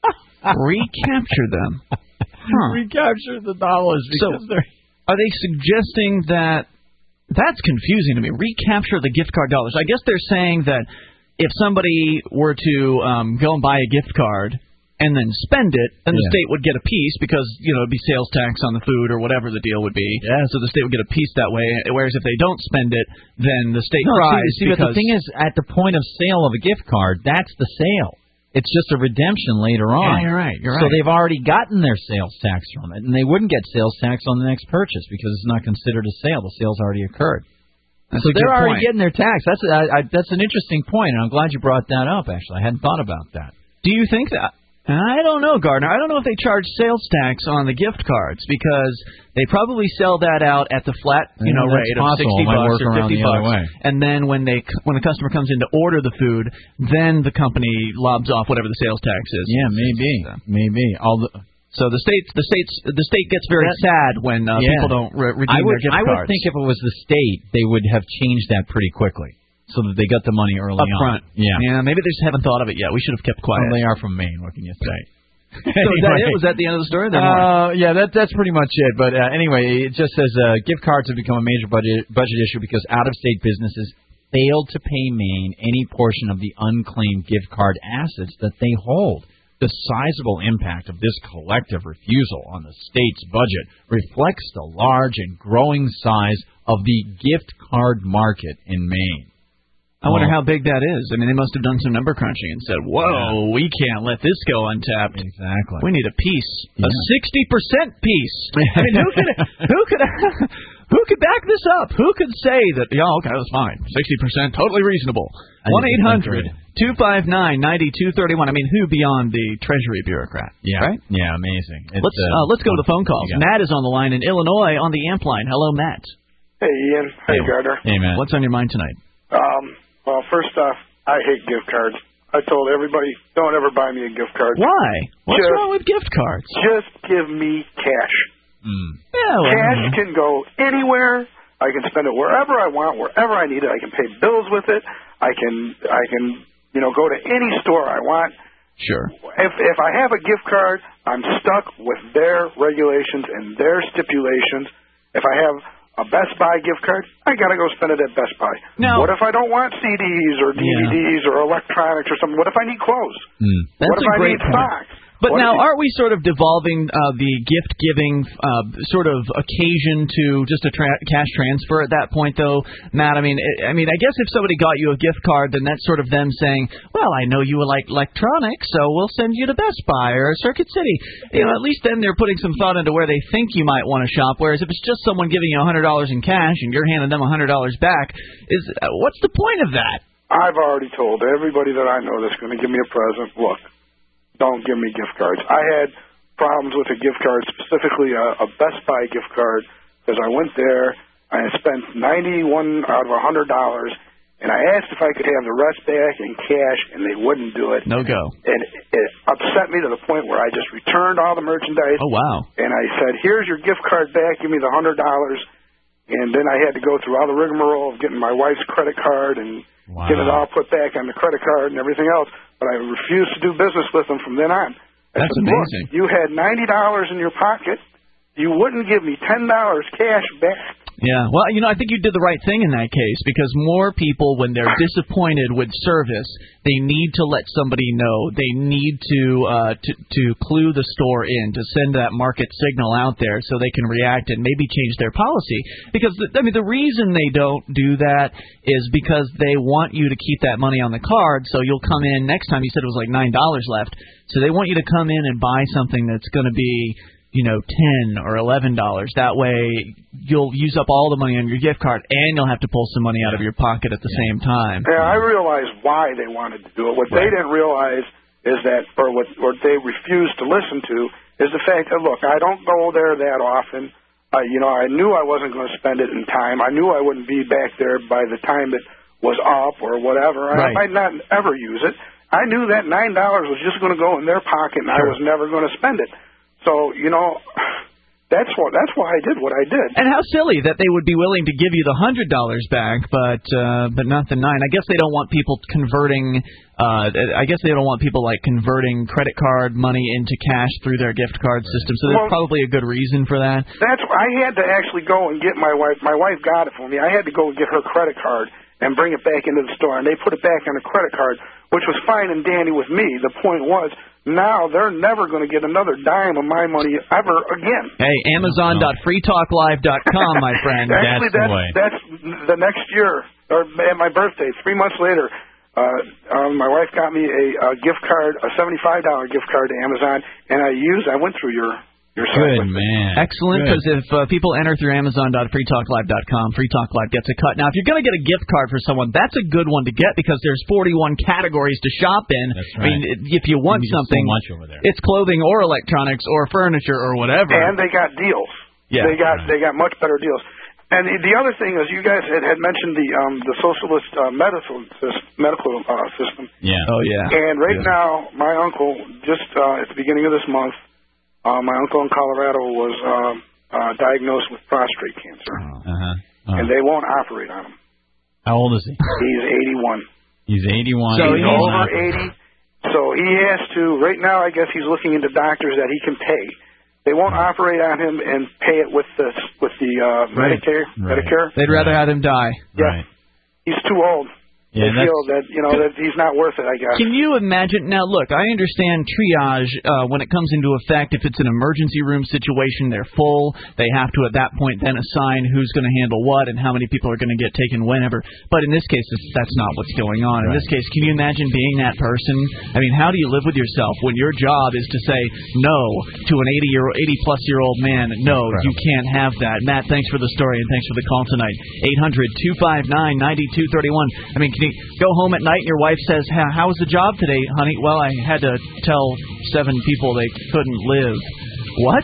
Recapture them. Recapture the dollars. Because are they suggesting that... That's confusing to me. Recapture the gift card dollars. I guess they're saying that if somebody were to go and buy a gift card and then spend it, then the state would get a piece because, it'd be sales tax on the food or whatever the deal would be. Yeah. So the state would get a piece that way. Whereas if they don't spend it, then the state cries. See, but the thing is, at the point of sale of a gift card, that's the sale. It's just a redemption later on. Yeah, you're right. So they've already gotten their sales tax from it, and they wouldn't get sales tax on the next purchase because it's not considered a sale. The sale's already occurred. That's so they're already getting their tax. That's an interesting point, and I'm glad you brought that up, actually. I hadn't thought about that. Do you think that... I don't know, Gardner. I don't know if they charge sales tax on the gift cards because they probably sell that out at the flat, rate of $60 or $50. And then when the customer comes in to order the food, then the company lobs off whatever the sales tax is. Yeah, maybe. So the state gets very sad when people don't redeem their gift cards. I would think if it was the state, they would have changed that pretty quickly, so that they got the money early up front. on. Yeah, maybe they just haven't thought of it yet. We should have kept quiet. Well, they are from Maine. What can you say? So is that it? Was that the end of the story? Yeah, that's pretty much it. But anyway, it just says gift cards have become a major budget issue because out-of-state businesses failed to pay Maine any portion of the unclaimed gift card assets that they hold. The sizable impact of this collective refusal on the state's budget reflects the large and growing size of the gift card market in Maine. I wonder how big that is. I mean, they must have done some number crunching and said, whoa, we can't let this go untapped. Exactly. We need a piece, a 60% piece. I mean, who could back this up? Who could say that, okay, that's fine, 60%, totally reasonable. 1-800-259-9231. I mean, who beyond the Treasury bureaucrat? Yeah, right? Yeah, amazing. Let's go to the phone calls. Matt is on the line in Illinois on the amp line. Hello, Matt. Hey, Ian. Hey, Gardner. Hey, Matt. What's on your mind tonight? Well, first off, I hate gift cards. I told everybody, don't ever buy me a gift card. Why? What's wrong with gift cards? Just give me cash. Cash can go anywhere. I can spend it wherever I want, wherever I need it. I can pay bills with it. I can go to any store I want. Sure. If I have a gift card, I'm stuck with their regulations and their stipulations. If I have a Best Buy gift card, I got to go spend it at Best Buy. Now, what if I don't want CDs or DVDs or electronics or something? What if I need clothes? That's what if a I great need point. socks? But now, aren't we sort of devolving the gift-giving sort of occasion to just a cash transfer at that point, though, Matt? I mean, I guess if somebody got you a gift card, then that's sort of them saying, well, I know you like electronics, so we'll send you to Best Buy or Circuit City. At least then they're putting some thought into where they think you might want to shop, whereas if it's just someone giving you $100 in cash and you're handing them $100 back, what's the point of that? I've already told everybody that I know that's going to give me a present, look, don't give me gift cards. I had problems with a gift card, specifically a Best Buy gift card, because I went there, I spent $91 out of $100, and I asked if I could have the rest back in cash, and they wouldn't do it. No go. And it upset me to the point where I just returned all the merchandise. Oh, wow. And I said, here's your gift card back, give me the $100. And then I had to go through all the rigmarole of getting my wife's credit card and get it all put back on the credit card and everything else. But I refused to do business with them from then on. That's amazing. You had $90 in your pocket. You wouldn't give me $10 cash back. Yeah, well, I think you did the right thing in that case, because more people, when they're disappointed with service, they need to let somebody know. They need to clue the store in, to send that market signal out there so they can react and maybe change their policy. Because, the reason they don't do that is because they want you to keep that money on the card, so you'll come in next time. You said it was like $9 left. So they want you to come in and buy something that's going to be $10 or $11. That way, you'll use up all the money on your gift card, and you'll have to pull some money out of your pocket at the same time. Yeah, I realized why they wanted to do it. What they didn't realize is that, or what they refused to listen to, is the fact that, look, I don't go there that often. I knew I wasn't going to spend it in time. I knew I wouldn't be back there by the time it was up or whatever. I might not ever use it. I knew that $9 was just going to go in their pocket, and I was never going to spend it. So, that's why I did what I did. And how silly that they would be willing to give you the $100 back, but not the $9. I guess they don't want people converting. I guess they don't want people converting credit card money into cash through their gift card system. So there's probably a good reason for that. I had to actually go and get my wife. My wife got it for me. I had to go and get her credit card and bring it back into the store, and they put it back on the credit card, which was fine and dandy with me. The point was, now they're never going to get another dime of my money ever again. Hey, Amazon.freetalklive.com, my friend. Actually, that's the next year, or at my birthday, 3 months later. My wife got me a gift card, a $75 gift card to Amazon, and I went through your site. Good man. Excellent, because if people enter through Amazon.freetalklive.com, Free Talk Live gets a cut. Now, if you're going to get a gift card for someone, that's a good one to get because there's 41 categories to shop in. That's right. I mean, if you want something, so much over there. it's clothing or electronics or furniture or whatever. And they got deals. Yeah. They got much better deals. And the other thing is, you guys had mentioned the socialist medical system. Yeah. Oh yeah. And now, my uncle just at the beginning of this month, my uncle in Colorado was diagnosed with prostate cancer, and they won't operate on him. How old is he? He's 81. He's 81. So he's over 80. So he has to. Right now, I guess he's looking into doctors that he can pay. They won't operate on him and pay it with the Medicare. Medicare. They'd rather have him die. Yeah. He's too old. Yeah, they feel that that he's not worth it, I guess. Can you imagine? Now, look, I understand triage when it comes into effect. If it's an emergency room situation, they're full. They have to, at that point, then assign who's going to handle what and how many people are going to get taken whenever. But in this case, that's not what's going on. In this case, can you imagine being that person? I mean, how do you live with yourself when your job is to say no to an 80-plus-year-old man? No, you can't have that. Matt, thanks for the story and thanks for the call tonight. 800-259-9231. I mean, can you go home at night and your wife says, how was the job today, honey? Well, I had to tell 7 people they couldn't live. What?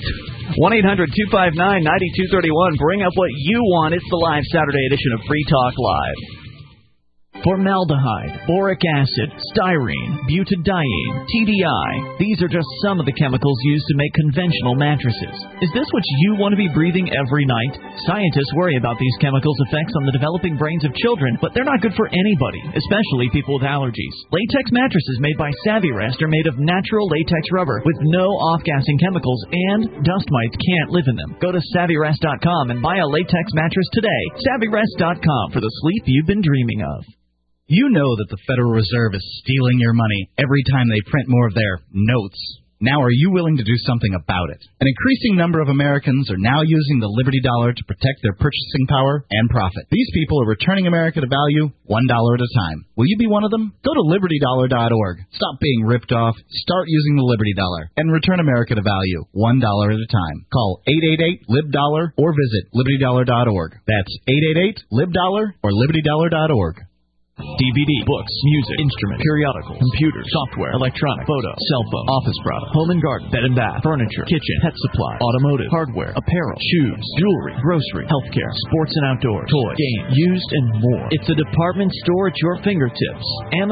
1-800-259-9231. Bring up what you want. It's the live Saturday edition of Free Talk Live. Formaldehyde, boric acid, styrene, butadiene, TDI. These are just some of the chemicals used to make conventional mattresses. Is this what you want to be breathing every night? Scientists worry about these chemicals' effects on the developing brains of children, but they're not good for anybody, especially people with allergies. Latex mattresses made by Savvyrest are made of natural latex rubber with no off-gassing chemicals, and dust mites can't live in them. Go to Savvyrest.com and buy a latex mattress today. Savvyrest.com for the sleep you've been dreaming of. You know that the Federal Reserve is stealing your money every time they print more of their notes. Now, are you willing to do something about it? An increasing number of Americans are now using the Liberty Dollar to protect their purchasing power and profit. These people are returning America to value $1 at a time. Will you be one of them? Go to LibertyDollar.org. Stop being ripped off. Start using the Liberty Dollar and return America to value $1 at a time. Call 888-LIB-DOLLAR or visit LibertyDollar.org. That's 888-LIB-DOLLAR or LibertyDollar.org. DVD, books, music, instruments, periodicals, computers, software, electronic, photo, cell phone, office product, home and garden, bed and bath, furniture, kitchen, pet supply, automotive, hardware, apparel, shoes, jewelry, grocery, healthcare, sports and outdoors, toys, games, used, and more. It's a department store at your fingertips.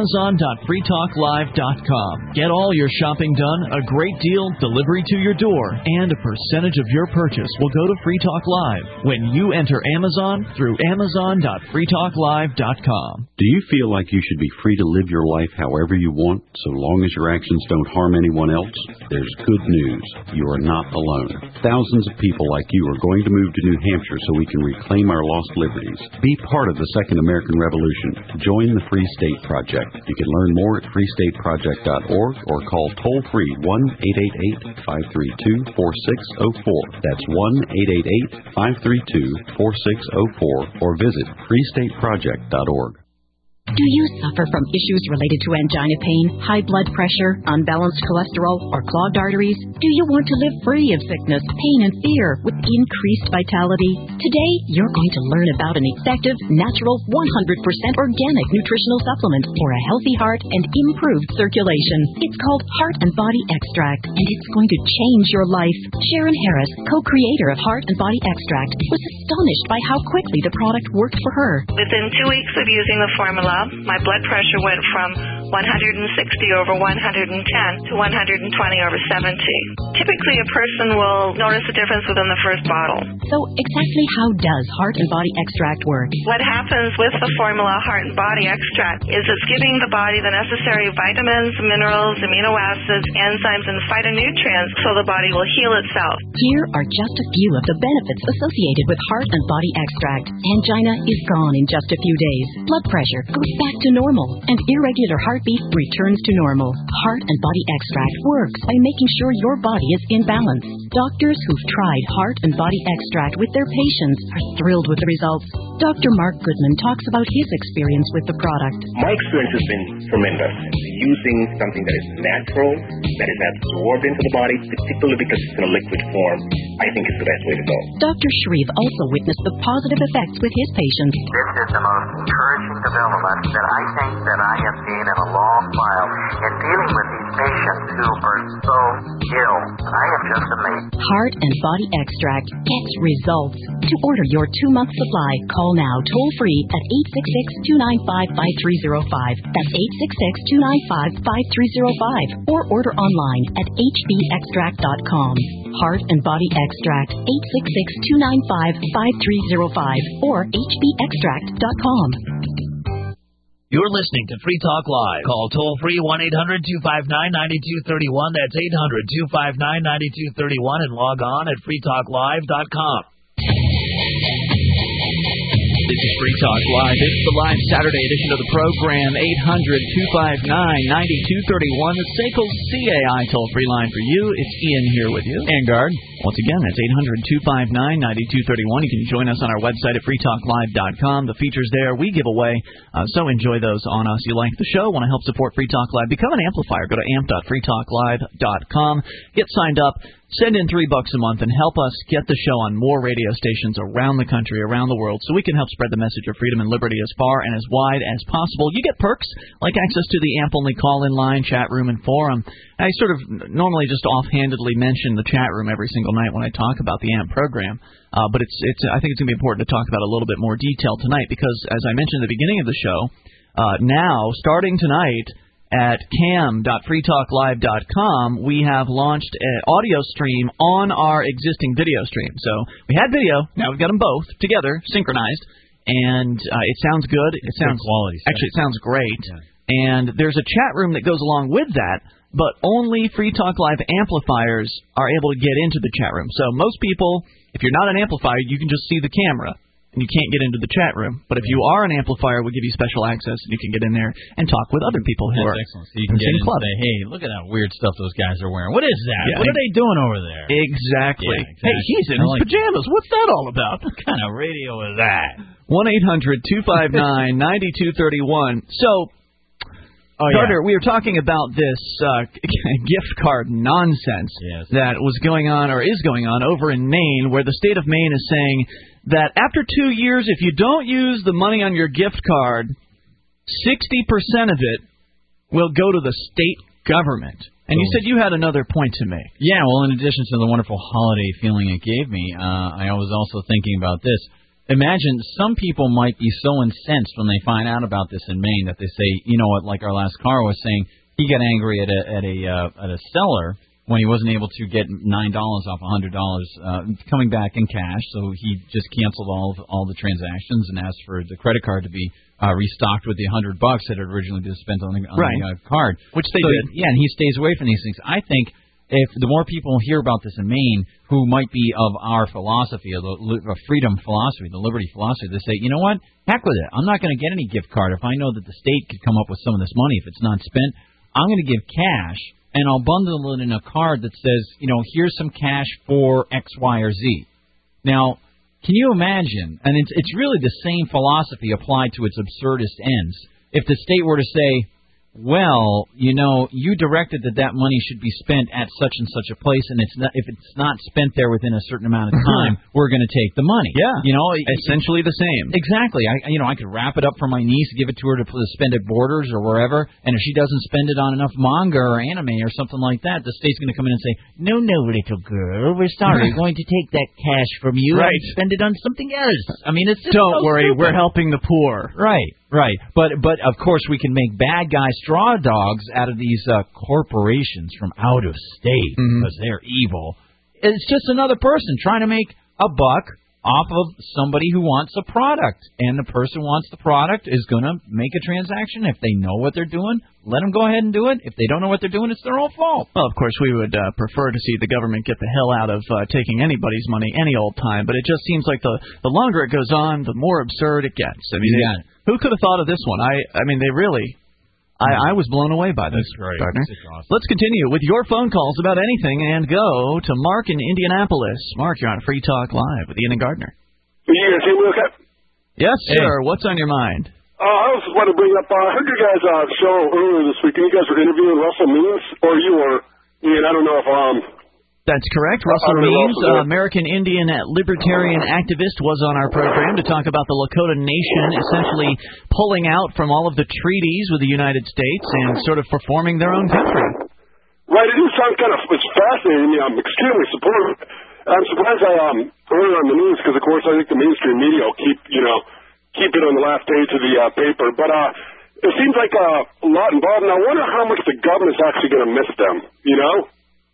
Amazon.freetalklive.com. Get all your shopping done, a great deal, delivery to your door, and a percentage of your purchase will go to Free Talk Live when you enter Amazon through Amazon.freetalklive.com. Do you feel like you should be free to live your life however you want, so long as your actions don't harm anyone else? There's good news. You are not alone. Thousands of people like you are going to move to New Hampshire so we can reclaim our lost liberties. Be part of the Second American Revolution. Join the Free State Project. You can learn more at freestateproject.org or call toll-free 1-888-532-4604. That's 1-888-532-4604 or visit freestateproject.org. Do you suffer from issues related to angina pain, high blood pressure, unbalanced cholesterol, or clogged arteries? Do you want to live free of sickness, pain, and fear with increased vitality? Today, you're going to learn about an effective, natural, 100% organic nutritional supplement for a healthy heart and improved circulation. It's called Heart and Body Extract, and it's going to change your life. Sharon Harris, co-creator of Heart and Body Extract, was astonished by how quickly the product worked for her. Within 2 weeks of using the formula, my blood pressure went from 160/110 to 120/70. Typically, a person will notice a difference within the first bottle. So exactly how does Heart and Body Extract work? What happens with the formula Heart and Body Extract is it's giving the body the necessary vitamins, minerals, amino acids, enzymes, and phytonutrients so the body will heal itself. Here are just a few of the benefits associated with Heart and Body Extract. Angina is gone in just a few days. Blood pressure goes back to normal, and irregular heartbeat returns to normal. Heart and Body Extract works by making sure your body is in balance. Doctors who've tried Heart and Body Extract with their patients are thrilled with the results. Dr. Mark Goodman talks about his experience with the product. My experience has been tremendous. Using something that is natural, that is absorbed into the body, particularly because it's in a liquid form, I think is the best way to go. Dr. Shreve also witnessed the positive effects with his patients. This is the most encouraging development that I think that I have seen in a long while in dealing with these patients who are so ill. I am just amazed. Heart and Body Extract gets results. To order your 2-month supply, call now toll-free at 866-295-5305. That's 866-295-5305. Or order online at hbextract.com. Heart and Body Extract, 866-295-5305 or hbextract.com. You're listening to Free Talk Live. Call toll-free 1-800-259-9231. That's 800-259-9231 and log on at freetalklive.com. This is Free Talk Live. It's the live Saturday edition of the program, 800-259-9231, the SACL CAI toll-free line for you. It's Ian here with you. And Guard. Once again, that's 800-259-9231. You can join us on our website at freetalklive.com. The features there we give away, so enjoy those on us. You like the show, want to help support Free Talk Live, become an amplifier. Go to amp.freetalklive.com. Get signed up. Send in $3 a month and help us get the show on more radio stations around the country, around the world, so we can help spread the message of freedom and liberty as far and as wide as possible. You get perks like access to the AMP-only call-in line, chat room, and forum. I sort of normally just offhandedly mention the chat room every single night when I talk about the AMP program, but I think it's going to be important to talk about a little bit more detail tonight because, as I mentioned at the beginning of the show, now, starting tonight, at cam.freetalklive.com, we have launched an audio stream on our existing video stream. So we had video, now we've got them both together, synchronized, and it sounds good. It sounds quality. Actually, it sounds great. Yeah. And there's a chat room that goes along with that, but only Free Talk Live amplifiers are able to get into the chat room. So most people, if you're not an amplifier, you can just see the camera. And you can't get into the chat room. But if you are an amplifier, we'll give you special access, and you can get in there and talk with other people who are excellent. So you can get in and say, hey, look at that weird stuff those guys are wearing. What is that? Yeah, what are they doing over there? Exactly. Yeah, exactly. Hey, he's in his pajamas. What's that all about? What kind of radio is that? 1-800-259-9231. So, Carter, we were talking about this gift card nonsense that was going on or is going on over in Maine, where the state of Maine is saying that after 2 years, if you don't use the money on your gift card, 60% of it will go to the state government. And you said you had another point to make. Yeah, well, in addition to the wonderful holiday feeling it gave me, I was also thinking about this. Imagine some people might be so incensed when they find out about this in Maine that they say, you know what, like our last caller was saying, he got angry at a seller when he wasn't able to get $9 off $100 coming back in cash, so he just canceled all the transactions and asked for the credit card to be restocked with the $100 that had originally been spent on the card, which they did. Yeah, and he stays away from these things. I think if the more people hear about this in Maine who might be of our philosophy, of the freedom philosophy, the liberty philosophy, they say, you know what, heck with it. I'm not going to get any gift card if I know that the state could come up with some of this money if it's not spent. I'm going to give cash. And I'll bundle it in a card that says, you know, here's some cash for X, Y, or Z. Now, can you imagine, and it's really the same philosophy applied to its absurdist ends, if the state were to say, well, you know, you directed that money should be spent at such and such a place, and if it's not spent there within a certain amount of time, we're going to take the money. Yeah, you know, essentially the same. Exactly. I could wrap it up for my niece, give it to her to spend at Borders or wherever, and if she doesn't spend it on enough manga or anime or something like that, the state's going to come in and say, no, little girl, we're sorry, we're going to take that cash from you and spend it on something else. I mean, it's just don't so worry, stupid. we're helping the poor. Right. But of course we can make bad guy straw dogs out of these corporations from out of state because they're evil. It's just another person trying to make a buck off of somebody who wants a product, and the person who wants the product is going to make a transaction. If they know what they're doing, let them go ahead and do it. If they don't know what they're doing, it's their own fault. Well, of course, we would prefer to see the government get the hell out of taking anybody's money any old time, but it just seems like the longer it goes on, the more absurd it gets. I mean, who could have thought of this one? I mean, they really... I was blown away by this. That's great. Gardner. That's awesome. Let's continue with your phone calls about anything and go to Mark in Indianapolis. Mark, you're on Free Talk Live with Ian and Gardner. Yeah, see me okay? Yes, sir. What's on your mind? I was just wanting to bring up, I heard you guys show earlier this week, and you guys were interviewing Russell Means, or you were, Ian, I don't know if... That's correct. Russell Means, American Indian libertarian activist, was on our program to talk about the Lakota Nation essentially pulling out from all of the treaties with the United States and sort of performing their own country. Right, it do sound kind of, it's fascinating to me. I'm extremely supportive. I'm surprised I heard it on the news because, of course, I think the mainstream media will keep it on the last page of the paper. But it seems like a lot involved, and I wonder how much the government's actually going to miss them, you know?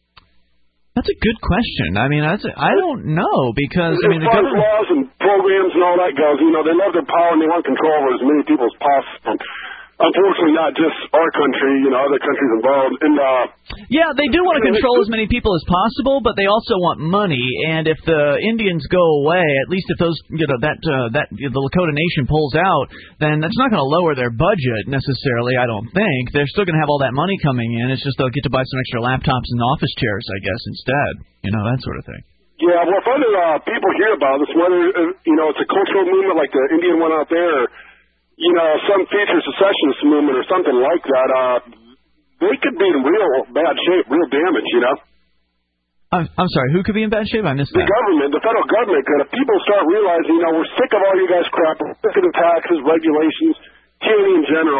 That's a good question. I mean, I don't know, because, I mean, as far as laws and programs and all that goes, you know, they love their power and they want control over as many people as possible. Unfortunately, not just our country, you know, other countries involved. And yeah, they do want to control as many people as possible, but they also want money. And if the Indians go away, at least if those, you know, the Lakota Nation pulls out, then that's not going to lower their budget necessarily. I don't think they're still going to have all that money coming in. It's just they'll get to buy some extra laptops and office chairs, I guess, instead. You know, that sort of thing. Yeah, well, if other people hear about this, whether you know it's a cultural movement like the Indian one out there. You know, some future secessionist movement or something like that, they could be in real bad shape, real damage, you know? I'm sorry, who could be in bad shape? I missed that. The government, the federal government, if people start realizing, you know, we're sick of all you guys crap, we're sick of the taxes, regulations, tyranny in general,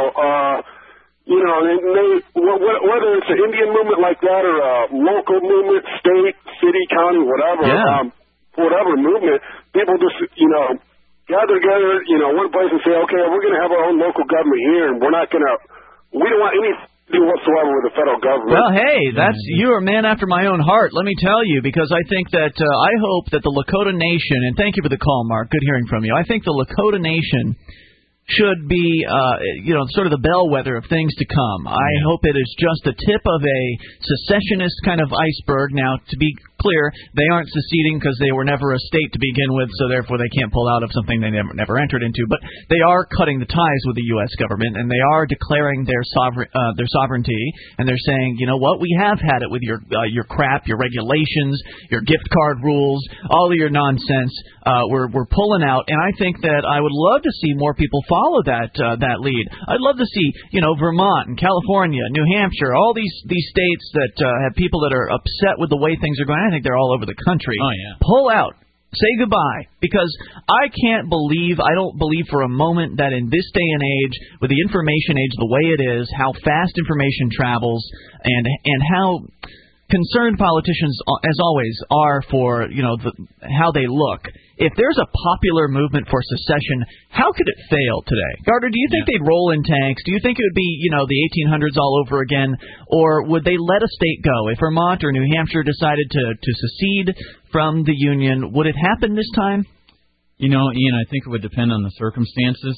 you know, whether it's an Indian movement like that or a local movement, state, city, county, whatever, whatever movement, people just, you know, gather together, you know, one place and say, okay, we're going to have our own local government here, and we don't want anything to do whatsoever with the federal government. Well, hey, you're a man after my own heart, let me tell you, because I think that, I hope that the Lakota Nation, and thank you for the call, Mark, good hearing from you, I think the Lakota Nation should be, you know, sort of the bellwether of things to come. I hope it is just the tip of a secessionist kind of iceberg. Now, to be clear, they aren't seceding because they were never a state to begin with, so therefore they can't pull out of something they never entered into. But they are cutting the ties with the U.S. government, and they are declaring their sovereignty, and they're saying, you know what, we have had it with your crap, your regulations, your gift card rules, all of your nonsense. We're pulling out, and I think that I would love to see more people follow that lead. I'd love to see, you know, Vermont and California, New Hampshire, all these states that have people that are upset with the way things are going. I think they're all over the country. Oh, yeah. Pull out. Say goodbye. Because I don't believe for a moment that in this day and age, with the information age the way it is, how fast information travels, and how concerned politicians, as always, are for, you know, how they look. If there's a popular movement for secession, how could it fail today? Gardner, do you think they'd roll in tanks? Do you think it would be, you know, the 1800s all over again? Or would they let a state go? If Vermont or New Hampshire decided to secede from the Union, would it happen this time? You know, Ian, I think it would depend on the circumstances.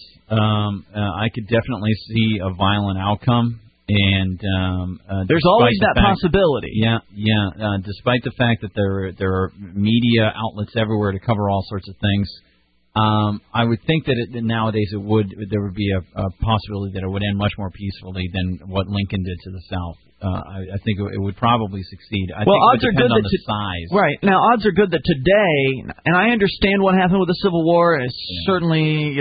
I could definitely see a violent outcome. And there's always that possibility. Yeah. Despite the fact that there are media outlets everywhere to cover all sorts of things, I would think that nowadays there would be a possibility that it would end much more peacefully than what Lincoln did to the South. I think it would probably succeed. I think odds it would are good depend on that the size. Right now, odds are good that today, and I understand what happened with the Civil War. Certainly,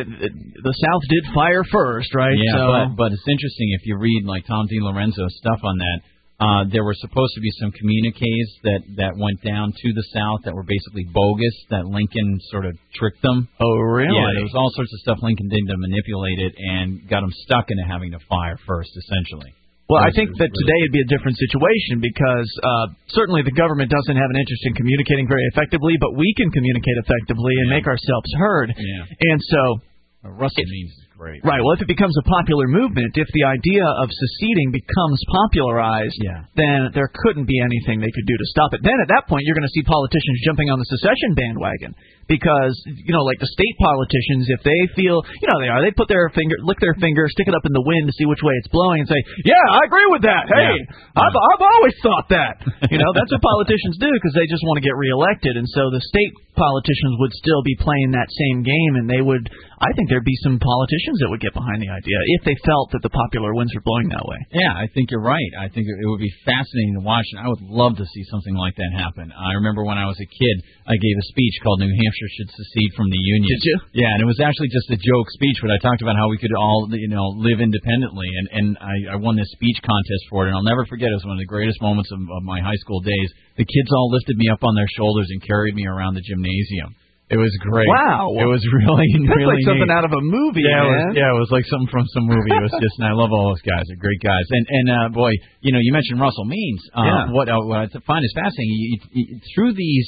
the South did fire first, right? Yeah, but it's interesting if you read like Tom DiLorenzo's stuff on that. There were supposed to be some communiques that went down to the South that were basically bogus, that Lincoln sort of tricked them. Oh, really? Yeah, there was all sorts of stuff Lincoln did to manipulate it and got them stuck into having to fire first, essentially. Well, I think that today it'd be a different situation because certainly the government doesn't have an interest in communicating very effectively, but we can communicate effectively and make ourselves heard. Yeah. And so... Russell Means is great. Right. Well, if it becomes a popular movement, if the idea of seceding becomes popularized, then there couldn't be anything they could do to stop it. Then at that point, you're going to see politicians jumping on the secession bandwagon because, like the state politicians, if they feel, they put their lick their finger, stick it up in the wind to see which way it's blowing and say, yeah, I agree with that. Hey, I've always thought that. That's what politicians do because they just want to get reelected. And so the state politicians would still be playing that same game, and I think there'd be some politicians that would get behind the idea if they felt that the popular winds were blowing that way. Yeah, I think you're right. I think it would be fascinating to watch, and I would love to see something like that happen. I remember when I was a kid, I gave a speech called New Hampshire Should Secede from the Union. Did you? Yeah, and it was actually just a joke speech, but I talked about how we could all, live independently, and I won this speech contest for it, and I'll never forget it. It was one of the greatest moments of my high school days. The kids all lifted me up on their shoulders and carried me around the gymnasium. It was great. Wow. It was really, That's really like something neat. out of a movie, man. It was like something from some movie. It was just, and I love all those guys. They're great guys. And boy, you mentioned Russell Means. What I find is fascinating, through these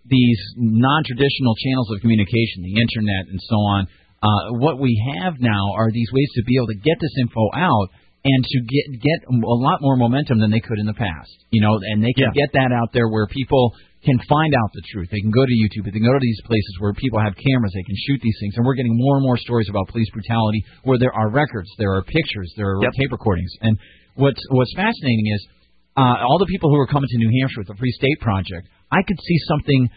non-traditional channels of communication, the internet and so on, what we have now are these ways to be able to get this info out and to get a lot more momentum than they could in the past. And they can get that out there where people can find out the truth. They can go to YouTube. They can go to these places where people have cameras. They can shoot these things. And we're getting more and more stories about police brutality where there are records, there are pictures, there are tape recordings. And what's fascinating is all the people who are coming to New Hampshire with the Free State Project, I could see something,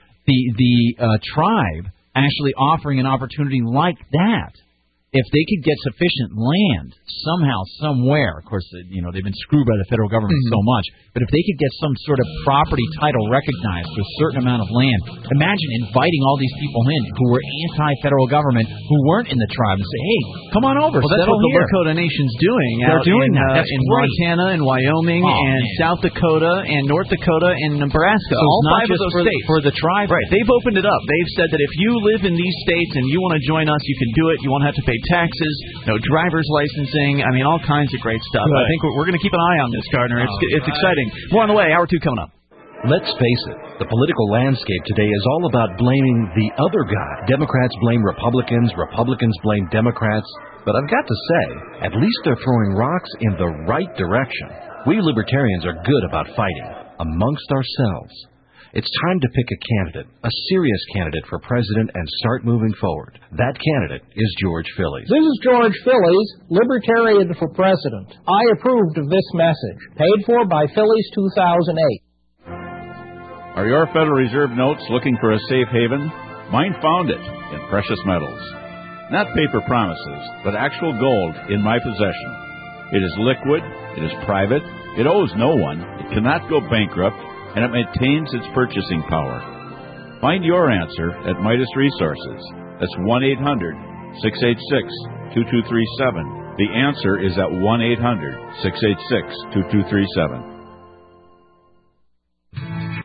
the tribe actually offering an opportunity like that. If they could get sufficient land somehow, somewhere, of course, they've been screwed by the federal government so much, but if they could get some sort of property title recognized for a certain amount of land, imagine inviting all these people in who were anti-federal government, who weren't in the tribe, and say, hey, come on over, well, that's settle what the here. Lakota Nation's doing. They're doing that. That's in great. Montana and Wyoming and South Dakota and North Dakota and Nebraska. So all it's not five just of those states. for the tribe. Right. They've opened it up. They've said that if you live in these states and you want to join us, you can do it. You won't have to pay taxes, no driver's licensing. I mean, all kinds of great stuff. Right. I think we're going to keep an eye on this, Gardner. It's exciting. More on the way. Hour 2 coming up. Let's face it, the political landscape today is all about blaming the other guy. Democrats blame Republicans, Republicans blame Democrats. But I've got to say, at least they're throwing rocks in the right direction. We libertarians are good about fighting amongst ourselves. It's time to pick a candidate, a serious candidate for president, and start moving forward. That candidate is George Phillies. This is George Phillies, Libertarian for President. I approved of this message, paid for by Phillies 2008. Are your Federal Reserve notes looking for a safe haven? Mine found it in precious metals. Not paper promises, but actual gold in my possession. It is liquid, it is private, it owes no one, it cannot go bankrupt, and it maintains its purchasing power. Find your answer at Midas Resources. That's 1-800-686-2237. The answer is at 1-800-686-2237.